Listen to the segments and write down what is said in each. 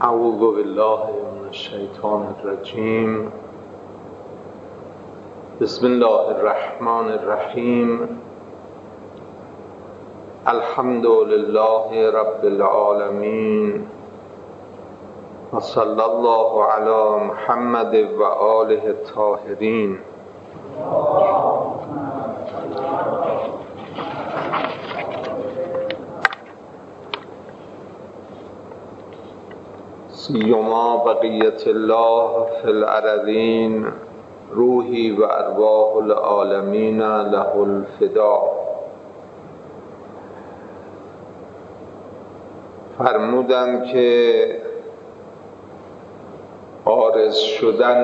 اعوذ بالله من الشیطان الرجیم. بسم الله الرحمن الرحیم. الحمد لله رب العالمین و صلی الله علی محمد و آله الطاهرین. سیما بقیت الله فی الارضین، روحی و ارواح العالمین له الفدا. فرمودند که عارض شدن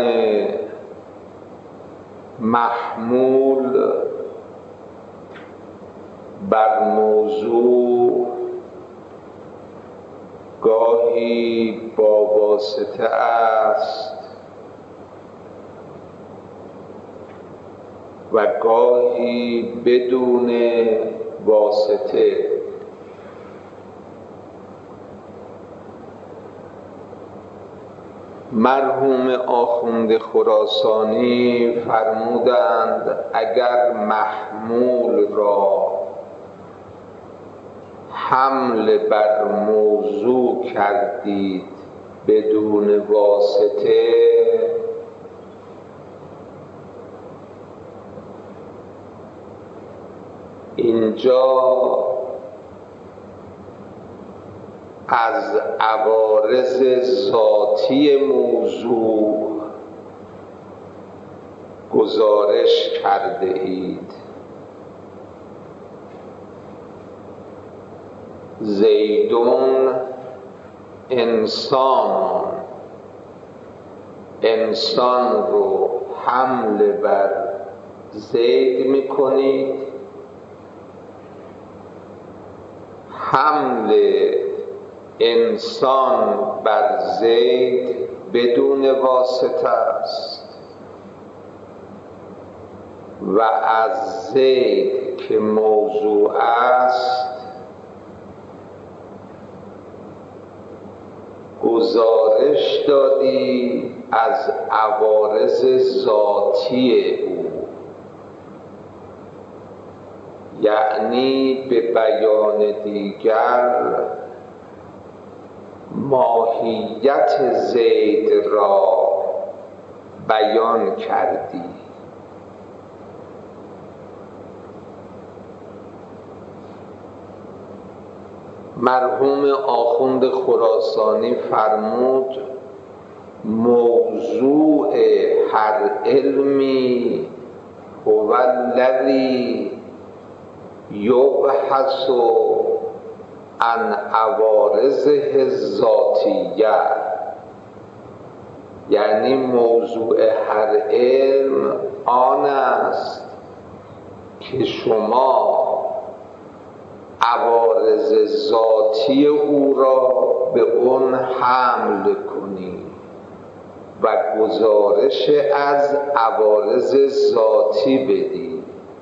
محمول بر موضوع گاهی با واسطه است و گاهی بدون واسطه. مرحوم آخوند خراسانی فرمودند اگر محمول را حمل بر موضوع کردید بدون واسطه، اینجا از عوارض ذاتی موضوع گزارش کرده اید. زیدون انسان رو حمل بر زید میکنید، حمل انسان بر زید بدون واسطه است و از زید که موضوع است گزارش دادی از عوارض ذاتی او، یعنی به بیان دیگر ماهیت زید را بیان کردی. مرحوم آخوند خراسانی فرمود موضوع هر علمی هو الذی یبحث عن عوارضه الذاتیه، یعنی موضوع هر علم آن است که شما عوارض ذاتی او را به اون حمل کنی و گزارش از عوارض ذاتی بدی.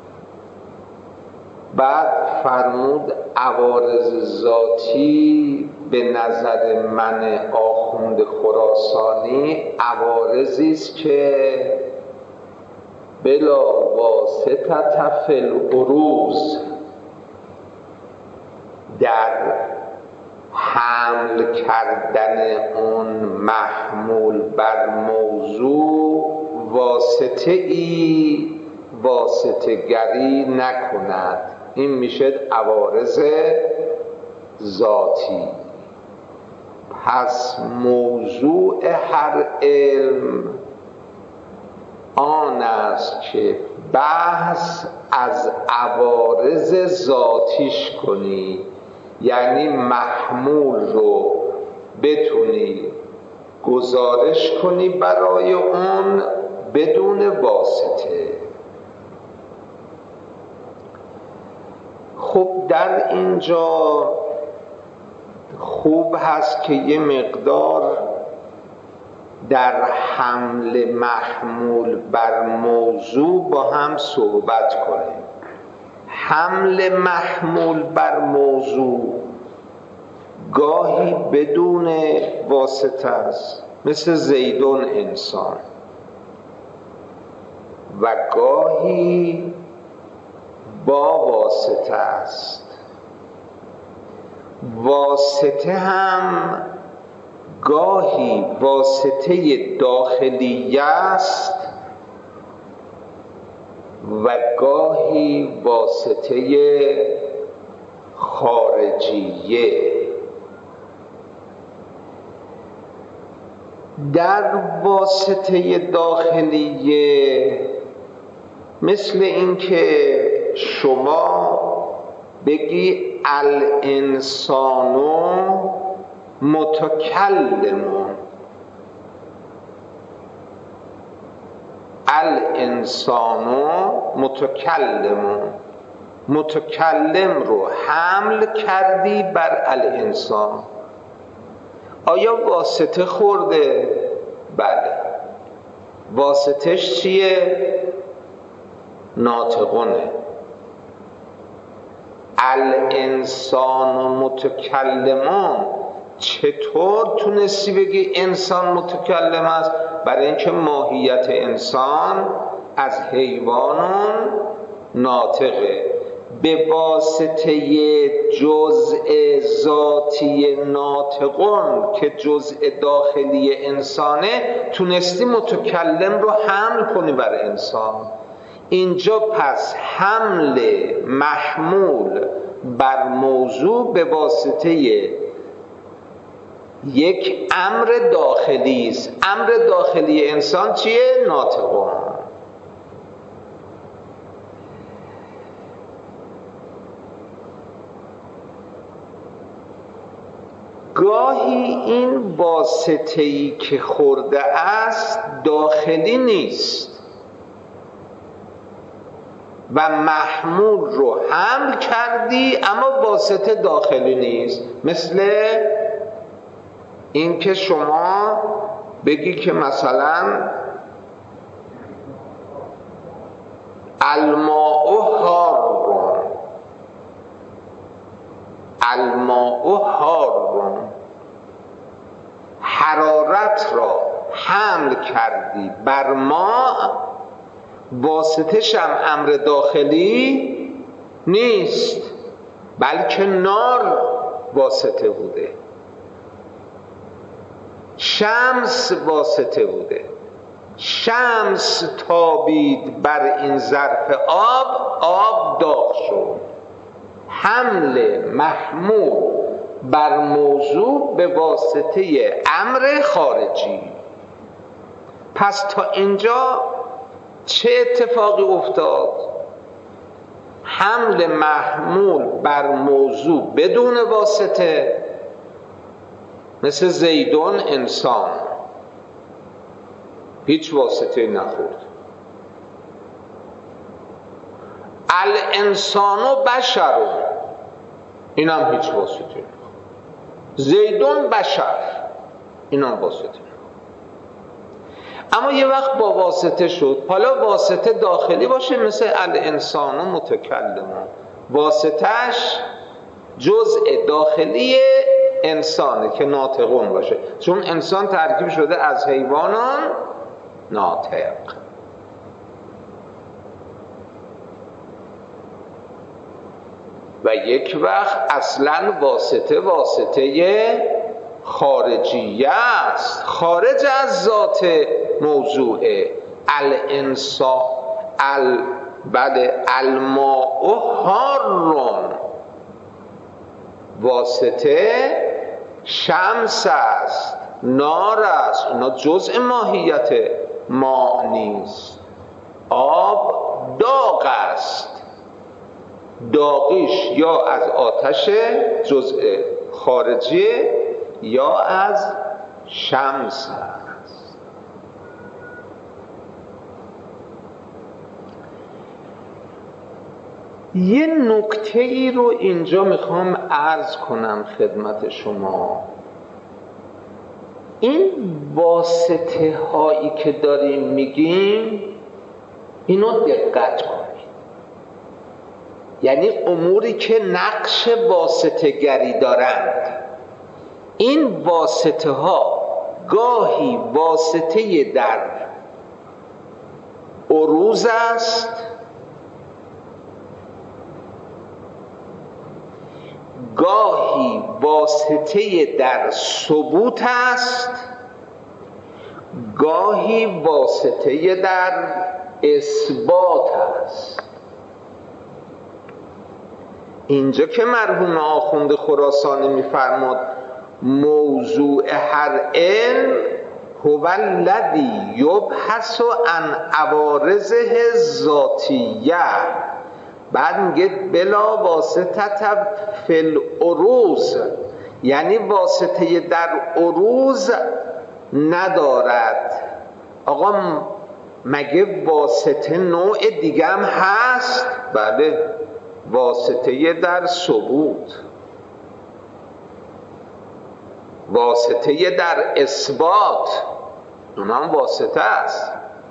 بعد فرمود عوارض ذاتی به نظر من آخوند خراسانی عوارضی است که بلا واسطة فی العروض در حمل کردن اون محمول بر موضوع واسطه گری نکند. این میشه عوارض ذاتی. پس موضوع هر علم آن است که بحث از عوارض ذاتیش کنی، یعنی محمول رو بتونی گزارش کنی برای اون بدون واسطه. خب در اینجا خوب هست که یه مقدار در حمل محمول بر موضوع با هم صحبت کنیم. حمل محمول بر موضوع گاهی بدون واسطه است، مثل زیدون انسان، و گاهی با واسطه است. واسطه هم گاهی واسطه داخلی است و گاهی واسطه خارجیه. در واسطه داخلیه مثل اینکه شما بگی الانسان متکلم، الانسان متکلم، متکلم رو حمل کردی بر الانسان. آیا واسطه خورده؟ بله. واسطش چیه؟ ناطقونه. الانسان متکلمان، چطور تونستی بگی انسان متکلم است؟ برای اینکه ماهیت انسان از حیوانون ناطقه. به واسطه جزء ذاتی ناطقون که جزء داخلی انسانه تونستی متکلم رو حمل کنی بر انسان. اینجا پس حمل محمول بر موضوع به واسطه یک امر داخلی است. امر داخلی انسان چیه؟ ناطقون. گاهی این واسطه‌ای که خورده است داخلی نیست و محمول رو حمل کردی اما واسطه داخلی نیست. مثل این که شما بگی که مثلا الماء حار، الماء حار، حرارت را حمل کردی بر ماء، واسطش هم امر داخلی نیست بلکه نار واسطه بوده، شمس واسطه بوده. شمس تابید بر این ظرف آب، آب داغ شد. حمل محمول بر موضوع به واسطه امر خارجی. پس تا اینجا چه اتفاقی افتاد؟ حمل محمول بر موضوع بدون واسطه، مثل زیدون انسان، هیچ واسطه نخورد. الانسان بشر، این هم هیچ واسطه نخورد. زیدون بشر، این هم واسطه نخورد. اما یه وقت با واسطه شد. حالا واسطه داخلی باشه مثل الانسان متکلم، واسطهش جزء داخلی انسانه که ناطقون باشه، چون انسان ترکیب شده از حیوانان ناطق. و یک وقت اصلا واسطه خارجیه است، خارج از ذات موضوعه. الانسان الماء حار، واسطه شمس است، نار است، اینا جزء ماهیت ماء نیست. آب داغ است، داغیش یا از آتش جزء خارجی یا از شمس است. یه نکته ای رو اینجا میخوام عرض کنم خدمت شما. این واسطه هایی که داریم میگیم اینو دقت کنید. یعنی اموری که نقش واسطه گری دارند، این واسطه ها گاهی واسطه در عروض است، گاهی واسطه در ثبوت است، گاهی واسطه در اثبات است. اینجا که مرحوم آخوند خراسانی میفرماد موضوع هر علم هو الذی یبحث عن عوارضه ذاتیه، بعد میگه بلا واسطه فی العروض، یعنی واسطه در عروض ندارد. آقا مگه واسطه نوع دیگه هم هست؟ بله، واسطه در ثبوت، واسطه در اثبات، اونم واسطه است.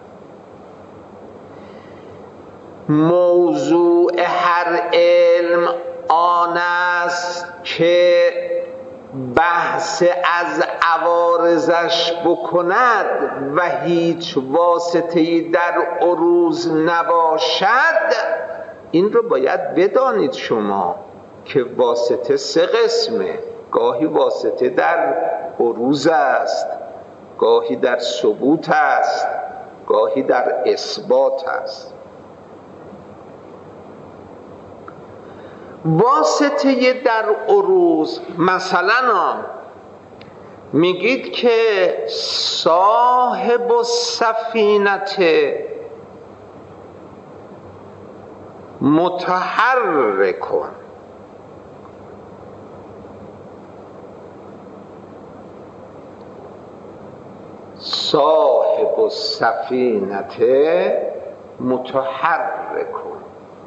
موضوع هر علم آن است که بحث از عوارضش بکند و هیچ واسطه‌ای در عروض نباشد. این رو باید بدانید شما که واسطه سه قسمه، گاهی واسطه در عروض است، گاهی در ثبوت است، گاهی در اثبات است. واسطه در عروض مثلا میگید که صاحب السفینه متحرکون، صاحب السفینه متحرکون.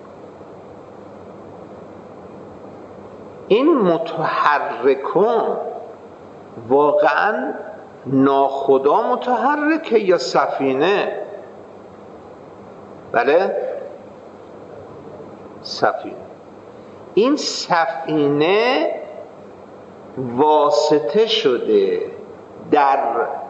این متحرکون واقعا ناخدا متحرکه یا سفینه؟ بله، سفینه. این سفینه واسطه شده در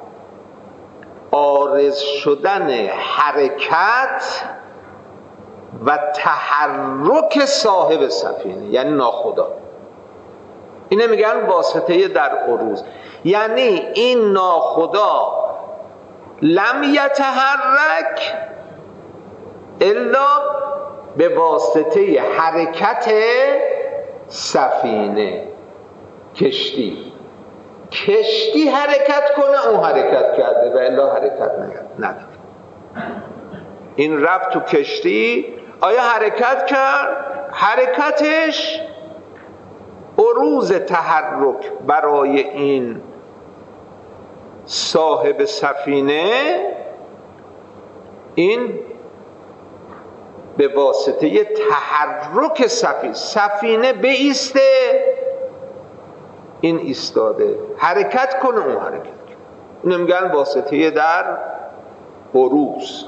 عارض شدن حرکت و تحرک صاحب سفینه، یعنی ناخدا. اینه میگن واسطه در عروض، یعنی این ناخدا لم یتحرک الا به واسطه حرکت سفینه. کشتی حرکت کنه، اون حرکت کرده و الا حرکت نداره. این رفت تو کشتی، آیا حرکت کرد؟ حرکتش عروض تحرک برای این صاحب سفینه، این به واسطه تحرک سفینه بایسته، این ایستاده، حرکت کنه، اون حرکت کنه. اینو میگن واسطه در عروض.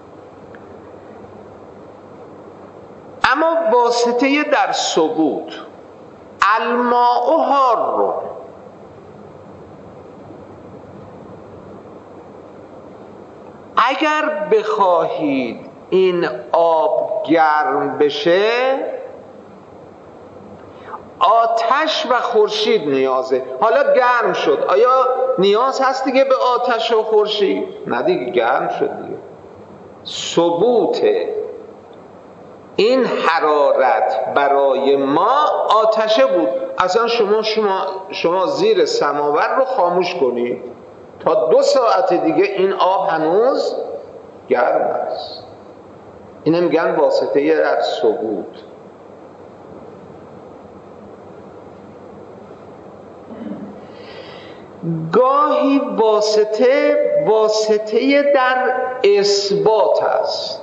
اما واسطه در ثبوت، الماء حار، اگر بخواهید این آب گرم بشه، آتش و خورشید نیازه. حالا گرم شد، آیا نیاز هست دیگه به آتش و خورشید؟ نه دیگه، گرم شد دیگه. ثبوت این حرارت برای ما آتشه بود. اصلا شما زیر سماور رو خاموش کنید، تا 2 ساعت دیگه این آب هنوز گرم است. اینه میگن واسطه در ثبوت. گاهی واسطه در اثبات است.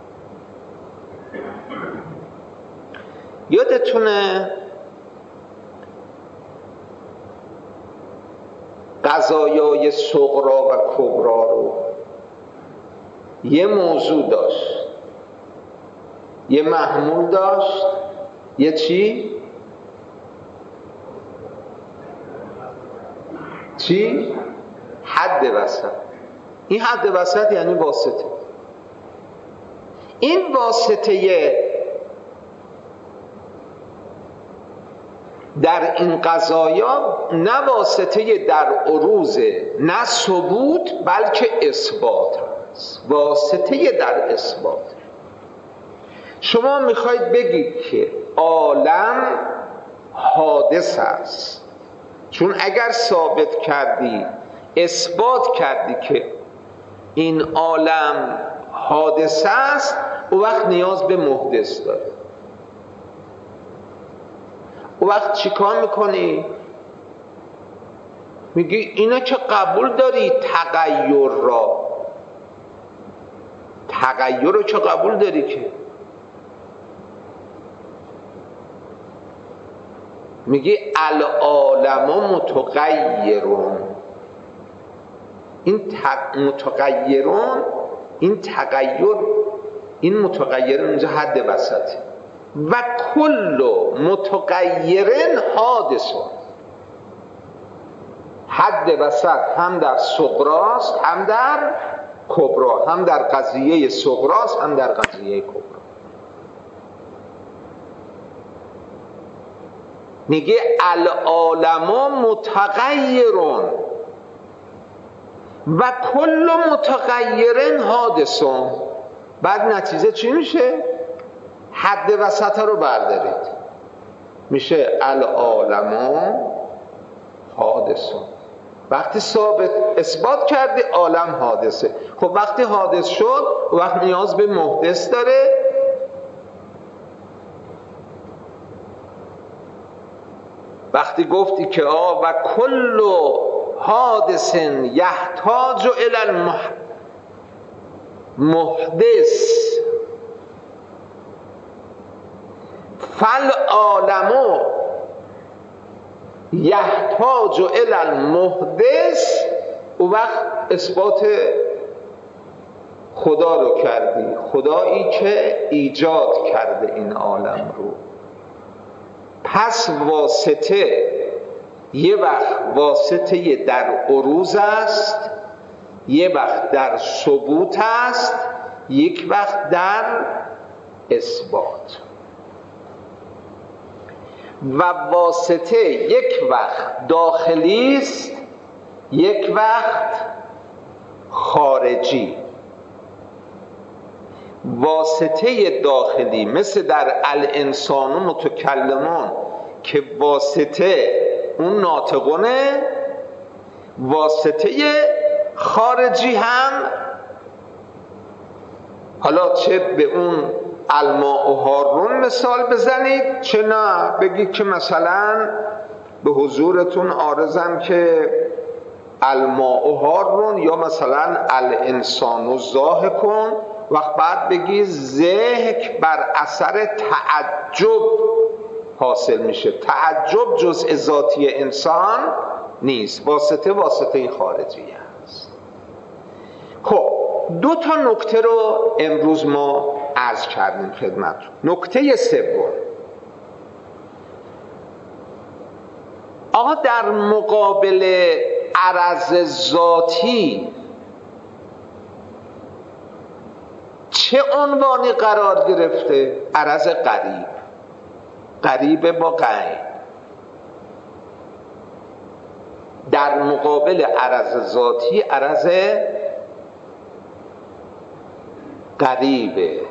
یادتونه قضایای صغرا و کبرا رو یه موضوع داشت، یه محمول داشت، یه چی؟ چی؟ حد وسط. این حد وسط یعنی واسطه. این واسطه در این قضایا نه واسطه در عروض، نه ثبوت، بلکه اثبات است. واسطه در اثبات. شما میخواید بگید که عالم حادث است، چون اگر ثابت کردی، اثبات کردی که این عالم حادث است، او وقت نیاز به محدث داره. او وقت چی کار میکنی؟ میگی اینا که قبول داری تغییر را، تغییر رو چه قبول داری که؟ میگی العالم متغیرون. این متغیرون، این تغییر، این متغیر اونجا حد وسطه. و کل متغیرن حادثون. حد وسط هم در صغراست هم در کبرا، هم در قضیه صغراست هم در قضیه کبرا. میگه العالم متغیرون و کل متغیرن حادثون. بعد نتیجه چی میشه؟ حد وسط رو بردارید، میشه العالم حادثون. وقتی ثابت اثبات کردی عالم حادثه، خب وقتی حادث شد وقت نیاز به محدث داره. وقتی گفتی که و کل حادث یحتاج الی المحدث فالعالم یحتاج الی المحدث، او وقت اثبات خدا رو کردی، خدایی که ایجاد کرده این عالم رو. پس واسطه یه وقت واسطه در عروض است، یه وقت در ثبوت است، یک وقت در اثبات. و واسطه یک وقت داخلی است، یک وقت خارجی. واسطه داخلی مثل در الانسان متکلمون که واسطه اون ناطقونه، واسطه خارجی هم حالا چه به اون الماء و هارون مثال بزنید، چه نه بگید که مثلا به حضورتون عارضم که الماء و هارون، یا مثلا الانسان و ضاحکون. وقت بعد بگی ضحک بر اثر تعجب حاصل میشه. تعجب جزء ذاتی انسان نیست، واسطه خارجی است. خب دو تا نکته رو امروز ما عرض کردیم خدمتتون. نکته سوم، آقا در مقابل عرض ذاتی چه عنوانی قرار گرفته؟ عرض قریب، قریب با غیب. در مقابل عرض ذاتی عرض قریبه.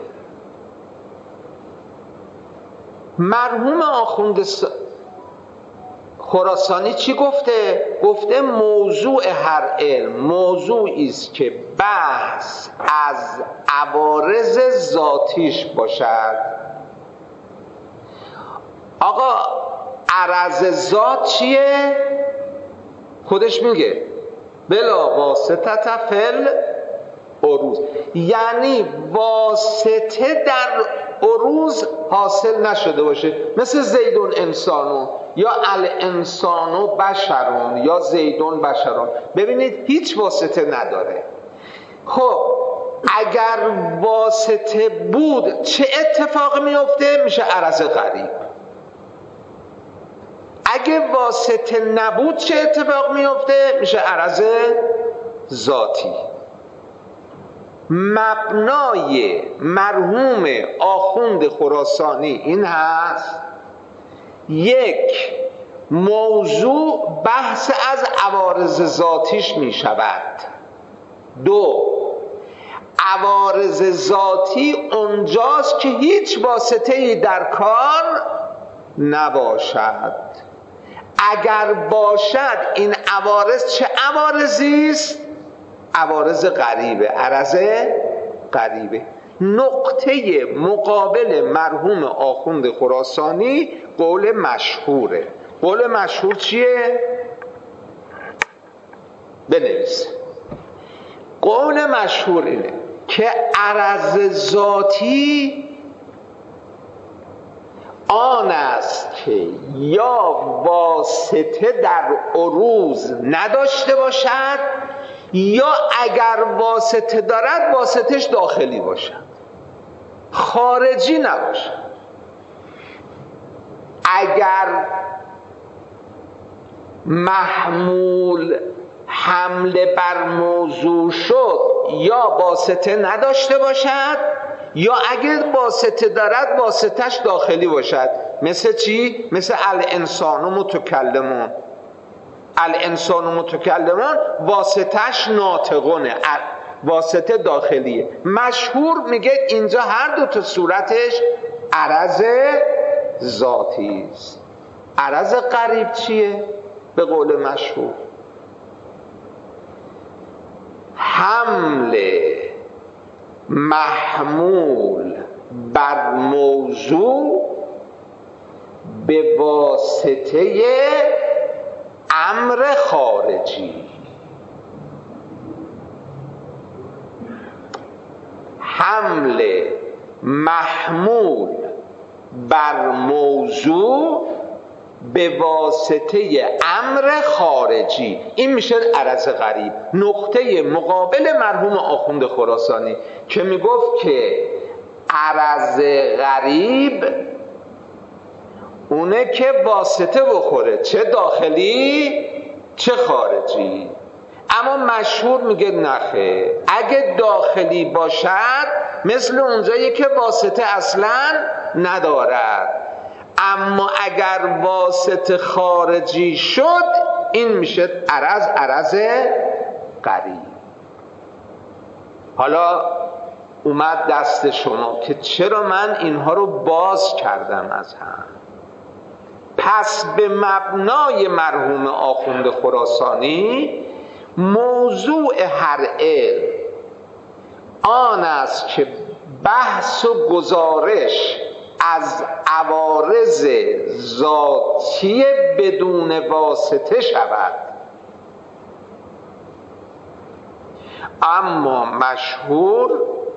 مرحوم آخوند خراسانی چی گفته؟ گفته موضوع هر علم موضوعی است که بحث از عوارض ذاتیش باشد. آقا عرض ذات چیه؟ خودش میگه بلا واسطه فل عروض، یعنی واسطه در عروض حاصل نشده باشه، مثل زیدون انسانو یا الانسانو بشرون یا زیدون بشرون. ببینید هیچ واسطه نداره. خب اگر واسطه بود چه اتفاق میفته؟ میشه عرض غریب. اگه واسطه نبود چه اتفاق میفته؟ میشه عرض ذاتی. مبنای مرحوم آخوند خراسانی این هست: یک، موضوع بحث از عوارض ذاتیش می شود. دو، عوارض ذاتی اونجاست که هیچ واسطه‌ای در کار نباشد. اگر باشد این عوارض چه عوارضی است؟ عوارض غریبه، عرض غریبه. نقطه مقابل مرحوم آخوند خراسانی قول مشهوره. قول مشهور چیه؟ بنویس. قول مشهور اینه که عرض ذاتی آن است که یا واسطه در عروض نداشته باشد، یا اگر واسطه دارد واسطش داخلی باشد، خارجی نباشد. اگر محمول حمله بر موضوع شد یا واسطه نداشته باشد، یا اگر واسطه دارد واسطش داخلی باشد. مثل چی؟ مثل الانسان متکلمون. الانسان متکلمون واسطش ناطقونه، واسطه داخلیه. مشهور میگه اینجا هر دو تا صورتش عرض ذاتی است. عرض غریب چیه؟ به قول مشهور حمل محمول بر موضوع به واسطه امر خارجی. حمل محمول بر موضوع به واسطه امر خارجی، این میشه عرض غریب. نقطه مقابل مرحوم آخوند خراسانی که میگفت که عرض غریب اونه که واسطه بخوره، چه داخلی چه خارجی. اما مشهور میگه نخه، اگه داخلی باشد مثل اونجایی که واسطه اصلا ندارد، اما اگر واسطه خارجی شد این میشه عرض غریب. حالا اومد دست شما که چرا من اینها رو باز کردم از هم. پس به مبنای مرحوم آخوند خراسانی موضوع هر علم آن است که بحث و گزارش از عوارض ذاتی بدون واسطه شود. اما مشهور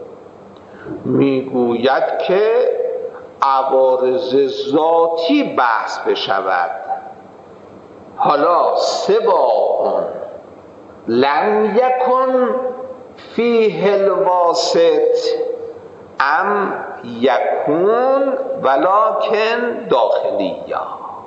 میگوید که عوارض ذاتی بحث بشود. حالا سواء لم یکن فیه الواسط ام یکون ولکن داخلیا.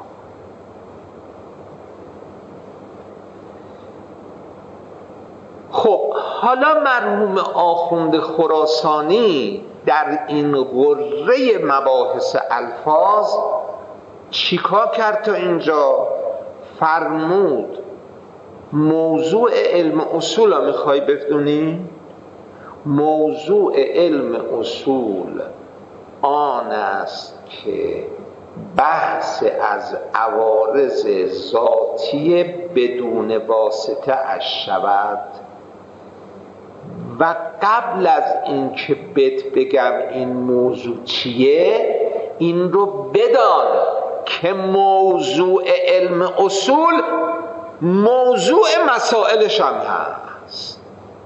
خب حالا مرحوم آخوند خراسانی در این غره مباحث الفاظ چیکار کرد تا اینجا؟ فرمود موضوع علم اصول رو میخوای بدونی؟ موضوع علم اصول آن است که بحث از عوارض ذاتی بدون واسطه اش شود. و قبل از این که بگم این موضوع چیه، این رو بدان که موضوع علم اصول موضوع مسائلش هم هست.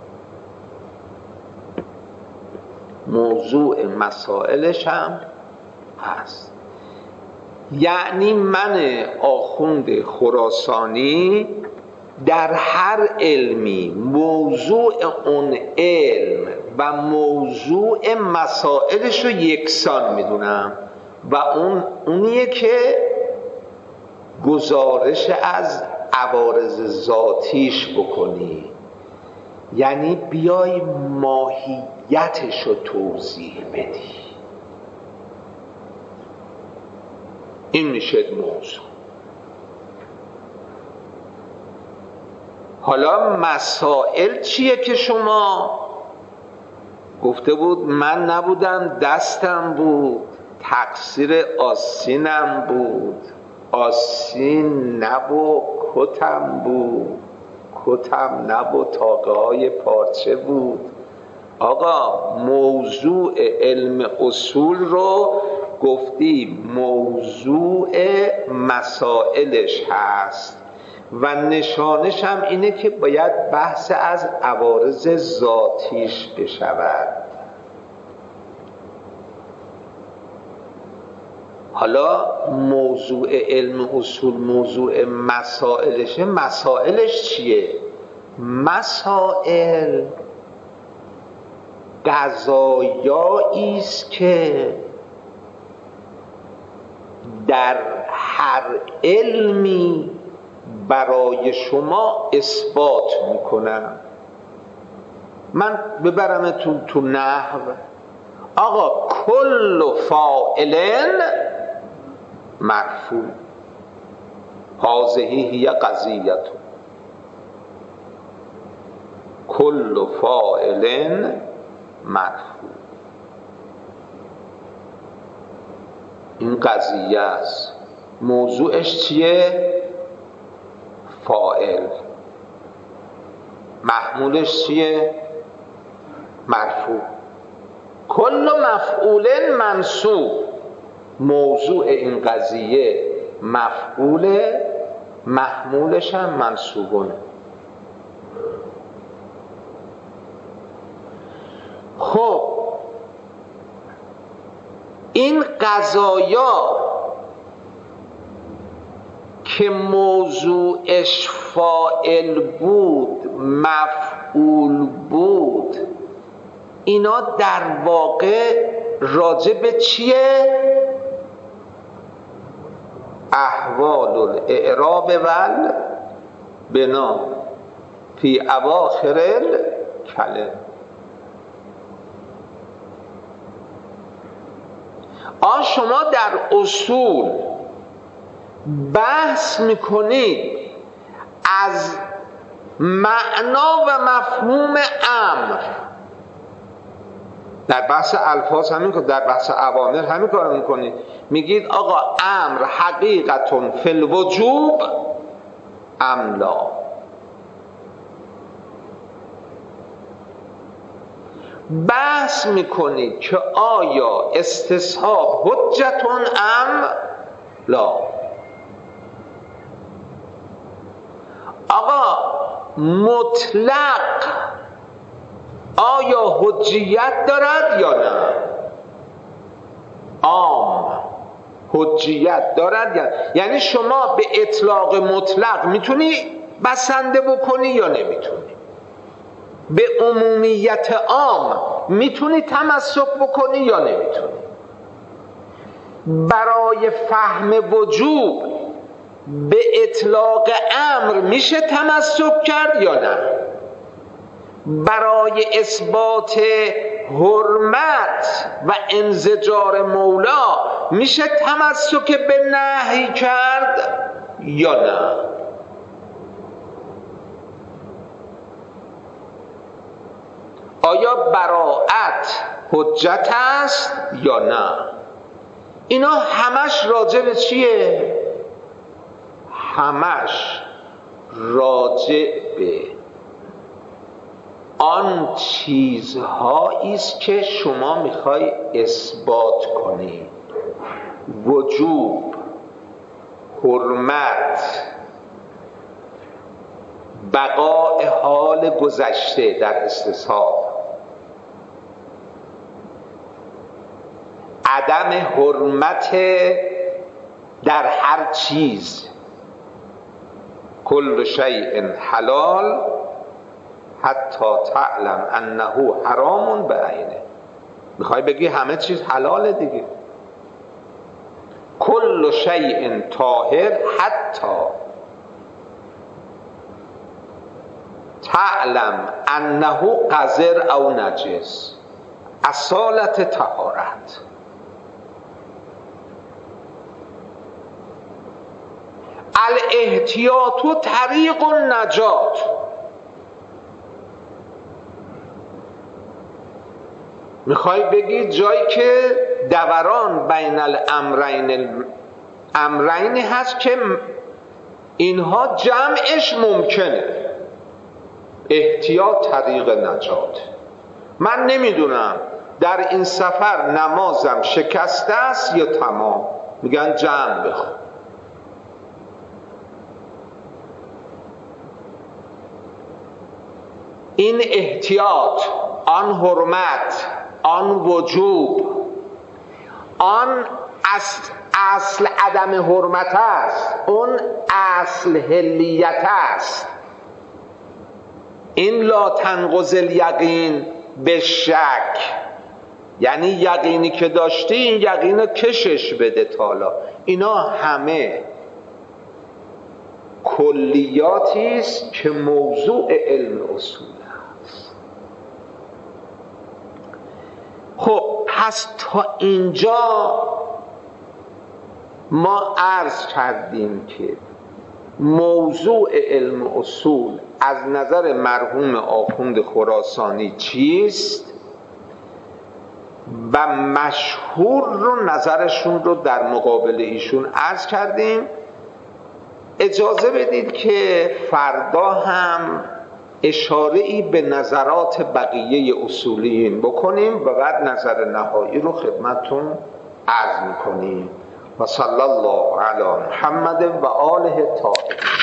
موضوع مسائلش هم هست. یعنی من آخوند خراسانی در هر علمی موضوع اون علم و موضوع مسائلش رو یکسان میدونم و اونیه که گزارش از عوارض ذاتیش بکنی، یعنی بیای ماهیتش رو توضیح بدی. این میشه موضوع. حالا مسائل چیه که شما گفته بود من نبودم، دستم بود، تقصیر آستینم بود، آستین نبود کتم بود، کتم نبود تاقه های پارچه بود. آقا موضوع علم اصول رو گفتی موضوع مسائلش هست و نشانش هم اینه که باید بحث از عوارض ذاتیش بشود. حالا موضوع علم اصول موضوع مسائلشه. مسائلش چیه؟ مسائل قضایایی است که در هر علمی برای شما اثبات میکنم. من ببرمتون تو نحو. آقا کل فاعل مرفوع، هذه هی قضیت. کل فاعل مرفوع، این قضیه است. موضوعش چیه؟ فاعل. محمولش چیه؟ مرفوع. کل مفعول منصوب، موضوع این قضیه مفعول، محمولش هم منصوبونه. خب این قضایا که موضوعش فاعل بود مفعول بود، اینا در واقع راجع به چیه؟ احوال الاعراب ول بنا فی اواخر الکلم. شما در اصول بحث میکنید از معنا و مفهوم امر. در بحث الفاظ همین کار، در بحث اوامر همین کار میکنید. میگید آقا امر حقیقتون فی الوجوب ام لا. بحث میکنید که آیا استصحاب حجتون ام لا. آقا مطلق آیا حجیت دارد یا نه؟ عام حجیت دارد یعنی شما به اطلاق مطلق میتونی بسنده بکنی یا نمیتونی؟ به عمومیت عام میتونی تمسک بکنی یا نمیتونی؟ برای فهم وجوب به اطلاق امر میشه تمسک کرد یا نه؟ برای اثبات حرمت و انزجار مولا میشه تمسک به نهی کرد یا نه؟ آیا براءت حجت است یا نه؟ اینا همش راجع به چیه؟ همش راجع به آن چیزهایی است که شما میخوای اثبات کنی. وجوب، حرمت، بقاء حال گذشته در استصحاب، عدم حرمت در هر چیز. کل شیء حلال حتی تعلم انه حرام بعینه. میخوای بگی همه چیز حلاله دیگه. کل شیء طاهر حتی تعلم انه قذر او نجس. اصالت طهارت. الاحتیاط طریق النجات. میخوای بگی جایی که دوران بین الامرین هست که اینها جمعش ممکنه. احتیاط طریق نجات. من نمیدونم در این سفر نمازم شکسته است یا تمام، میگن جمع بخون. این احتیاط، آن حرمت، آن وجوب، آن اصل عدم حرمت است، اون اصل حلیت است. این لا تنقض الیقین به شک، یعنی یقینی که داشتی این یقین رو کشش بده تالا. اینا همه کلیاتی است که موضوع علم اصول است. خب پس تا اینجا ما عرض کردیم که موضوع علم اصول از نظر مرحوم آخوند خراسانی چیست و مشهور رو نظرشون رو در مقابل ایشون عرض کردیم. اجازه بدید که فردا هم اشاره‌ای به نظرات بقیه اصولیین بکنیم و بعد نظر نهایی رو خدمتتون عرض میکنیم. و صلی الله علی محمد و آله الطاهرین.